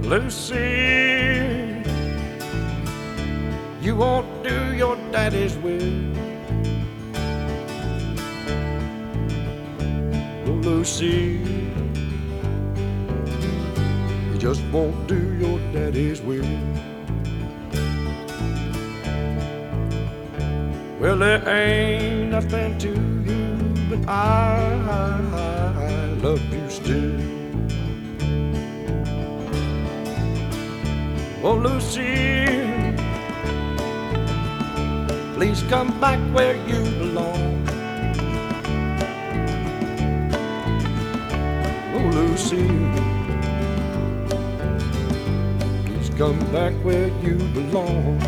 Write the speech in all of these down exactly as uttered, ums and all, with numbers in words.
Lucy, you won't do your daddy's will. Oh, Lucy, you just won't do your daddy's will. Well, there ain't nothing to you, but I, I love you still. Oh, Lucy, please come back where you belong. Oh, Lucy, please come back where you belong.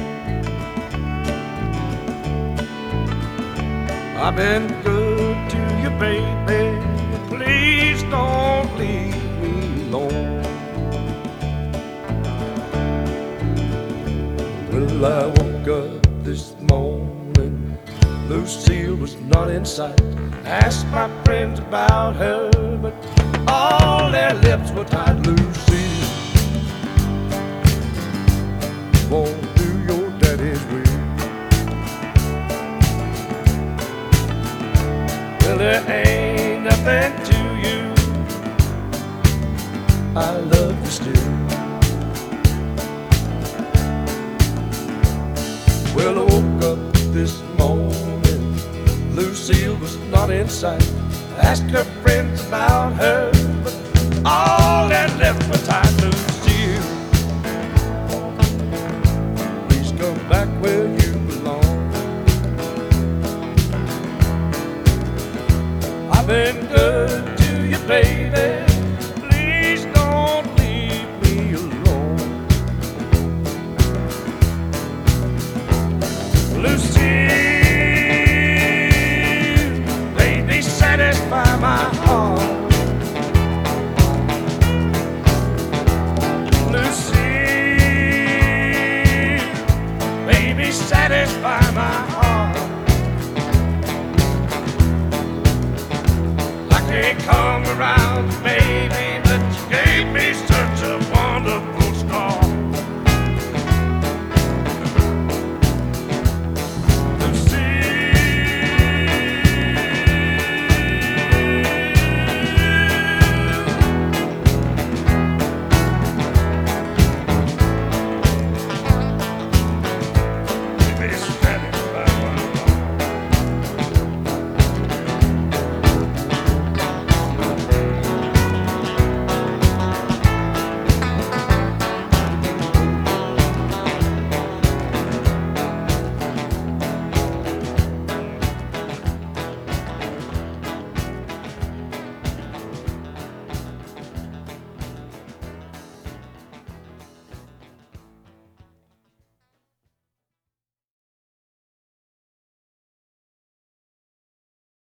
I've been good to you, baby. Please don't leave me alone. Well, I woke up this morning, Lucille was not in sight. Asked my friends about her, but all their lips were tied. Lucille, won't do your daddy's will. Well, there ain't nothing to you, I love you still. Well, I woke up this morning, Lucille was not in sight. Asked her friends about her, but all that left were tied. Lucille, please come back where you belong. I've been good to you, baby. Please don't leave me alone. Lucille, baby, satisfy my heart. Lucille, baby, satisfy my heart. I can't come around, baby.